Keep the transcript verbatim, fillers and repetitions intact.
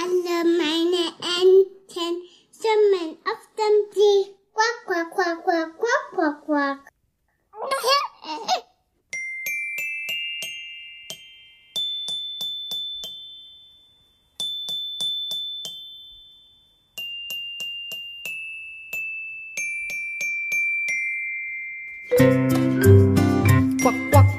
Alle meine Enten schwimmen auf dem See. Quack, quack, quack, quack, quack, quack, quack. Quack, quack,